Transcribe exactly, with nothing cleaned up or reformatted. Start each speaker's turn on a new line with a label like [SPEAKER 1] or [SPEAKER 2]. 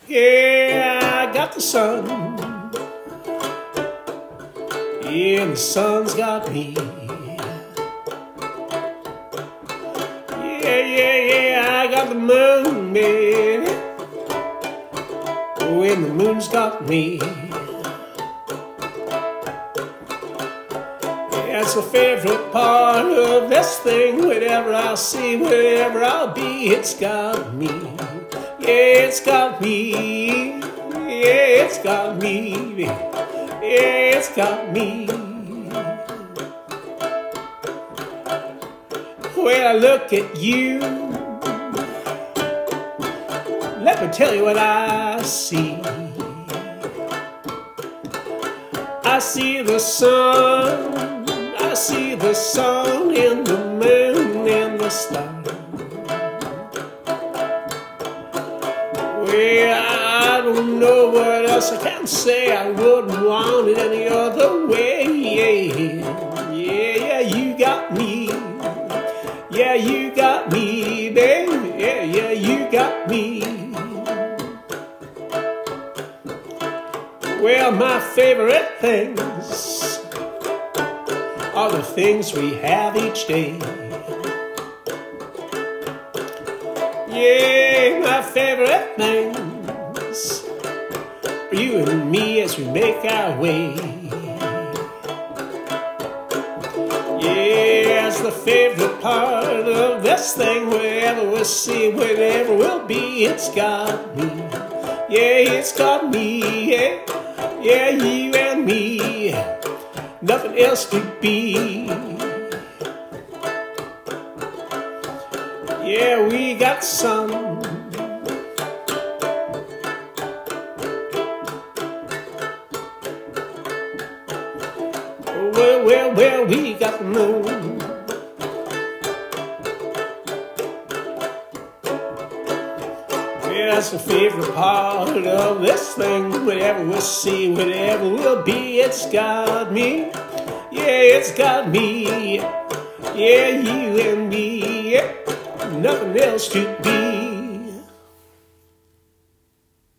[SPEAKER 1] Yeah, I got the sun. Yeah, and the sun's got me. Yeah, yeah, yeah, I got the moon, baby. Oh, and the moon's got me. That's the favorite part of this thing. Whatever I'll see, wherever I'll be, it's got me. Yeah, it's got me. Yeah, it's got me. Yeah, it's got me. When I look at you, let me tell you what I see. I see the sun, I see the sun and the moon and the stars. Well, I don't know what else I can say. I wouldn't want it any other way. Yeah, yeah, yeah, you got me. Yeah, you got me, baby. Yeah, yeah, you got me. Well, my favorite things are the things we have each day. Yeah, my favorite things are you and me as we make our way. Yeah, it's the favorite part of this thing. Wherever we'll see, wherever we'll be, it's got me. Yeah, it's got me. Yeah, yeah, you and me. Nothing else could be. Yeah, we got some. Well, well, well, we got the moon. Yeah, that's the favorite part of this thing. Whatever we'll see, whatever we'll be, it's got me. Yeah, it's got me. Yeah, you and me. Yeah, nothing else could be.